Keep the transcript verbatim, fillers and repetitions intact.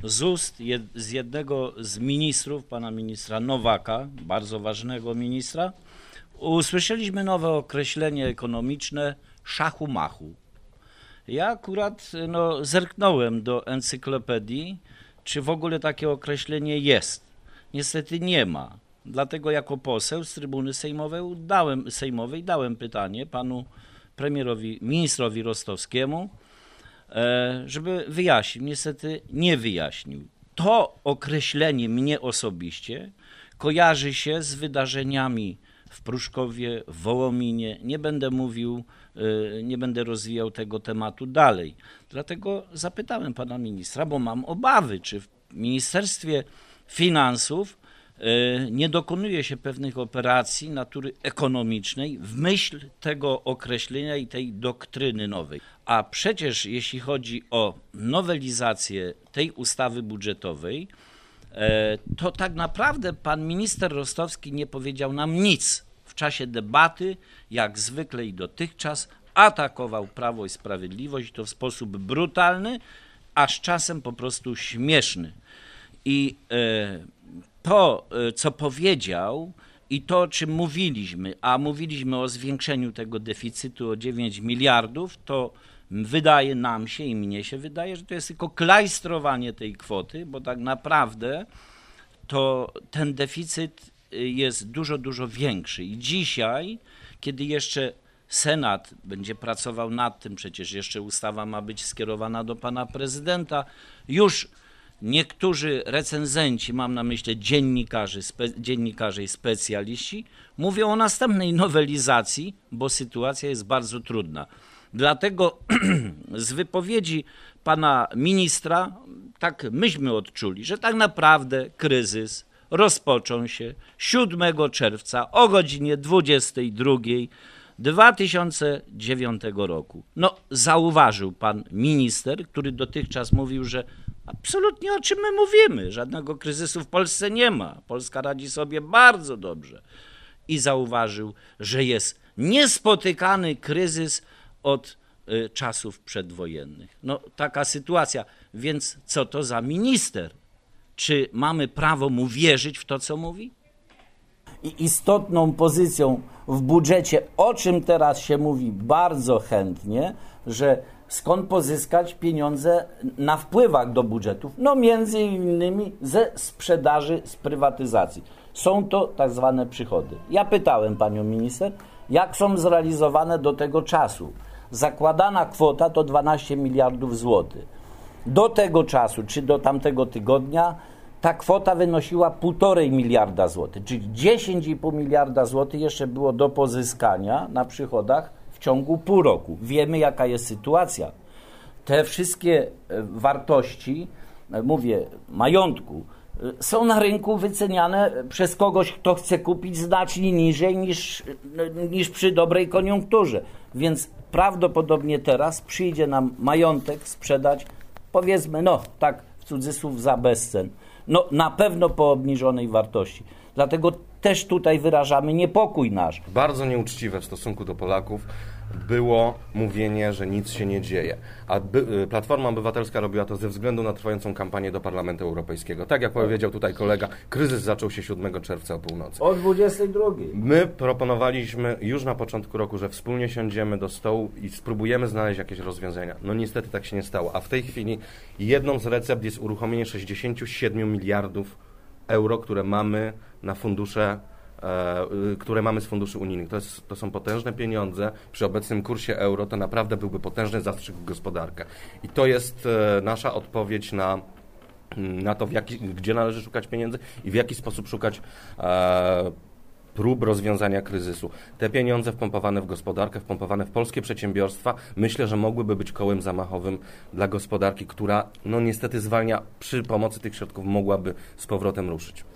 z ust jed, z jednego z ministrów, pana ministra Nowaka, bardzo ważnego ministra, usłyszeliśmy nowe określenie ekonomiczne szachu machu. Ja akurat no, zerknąłem do encyklopedii, czy w ogóle takie określenie jest. Niestety nie ma. Dlatego jako poseł z trybuny sejmowej dałem, sejmowej dałem pytanie panu premierowi, ministrowi Rostowskiemu, żeby wyjaśnił. Niestety nie wyjaśnił. To określenie mnie osobiście kojarzy się z wydarzeniami w Pruszkowie, w Wołominie. Nie będę mówił, nie będę rozwijał tego tematu dalej. Dlatego zapytałem pana ministra, bo mam obawy, czy w Ministerstwie Finansów nie dokonuje się pewnych operacji natury ekonomicznej w myśl tego określenia i tej doktryny nowej. A przecież jeśli chodzi o nowelizację tej ustawy budżetowej, to tak naprawdę pan minister Rostowski nie powiedział nam nic. W czasie debaty, jak zwykle i dotychczas, atakował Prawo i Sprawiedliwość, to w sposób brutalny, aż czasem po prostu śmieszny. I to, co powiedział i to, o czym mówiliśmy, a mówiliśmy o zwiększeniu tego deficytu o dziewięć miliardów, to wydaje nam się i mnie się wydaje, że to jest tylko klajstrowanie tej kwoty, bo tak naprawdę to ten deficyt jest dużo, dużo większy. I dzisiaj, kiedy jeszcze Senat będzie pracował nad tym, przecież jeszcze ustawa ma być skierowana do pana prezydenta, już niektórzy recenzenci, mam na myśli dziennikarzy, spe, dziennikarze i specjaliści, mówią o następnej nowelizacji, bo sytuacja jest bardzo trudna. Dlatego z wypowiedzi pana ministra tak myśmy odczuli, że tak naprawdę kryzys rozpoczął się siódmego czerwca o godzinie dwudziestej drugiej dwa tysiące dziewiątego roku. No, zauważył pan minister, który dotychczas mówił, że absolutnie o czym my mówimy, żadnego kryzysu w Polsce nie ma. Polska radzi sobie bardzo dobrze. I zauważył, że jest niespotykany kryzys od y, czasów przedwojennych. No, taka sytuacja. Więc co to za minister? Czy mamy prawo mu wierzyć w to, co mówi? I istotną pozycją w budżecie, o czym teraz się mówi bardzo chętnie, że skąd pozyskać pieniądze na wpływach do budżetów? No między innymi ze sprzedaży, z prywatyzacji. Są to tak zwane przychody. Ja pytałem panią minister, jak są zrealizowane do tego czasu. Zakładana kwota to dwanaście miliardów złotych. Do tego czasu, czy do tamtego tygodnia, ta kwota wynosiła półtorej miliarda złotych, czyli dziesięć i pół miliarda złotych jeszcze było do pozyskania na przychodach w ciągu pół roku. Wiemy, jaka jest sytuacja. Te wszystkie wartości, mówię, majątku, są na rynku wyceniane przez kogoś, kto chce kupić znacznie niżej niż, niż przy dobrej koniunkturze. Więc prawdopodobnie teraz przyjdzie nam majątek sprzedać, powiedzmy, no tak w cudzysłów za bezcen. No na pewno po obniżonej wartości. Dlatego też tutaj wyrażamy niepokój nasz. Bardzo nieuczciwe w stosunku do Polaków było mówienie, że nic się nie dzieje. A by, Platforma Obywatelska robiła to ze względu na trwającą kampanię do Parlamentu Europejskiego. Tak jak powiedział tutaj kolega, kryzys zaczął się siódmego czerwca o północy. O dwudziestej drugiej. My proponowaliśmy już na początku roku, że wspólnie siądziemy do stołu i spróbujemy znaleźć jakieś rozwiązania. No niestety tak się nie stało. A w tej chwili jedną z recept jest uruchomienie sześćdziesiąt siedem miliardów euro, które mamy na fundusze które mamy z funduszy unijnych. To, jest, to są potężne pieniądze. Przy obecnym kursie euro to naprawdę byłby potężny zastrzyk w gospodarkę. I to jest nasza odpowiedź na, na to, w jaki, gdzie należy szukać pieniędzy i w jaki sposób szukać e, prób rozwiązania kryzysu. Te pieniądze wpompowane w gospodarkę, wpompowane w polskie przedsiębiorstwa, myślę, że mogłyby być kołem zamachowym dla gospodarki, która no niestety zwalnia, przy pomocy tych środków mogłaby z powrotem ruszyć.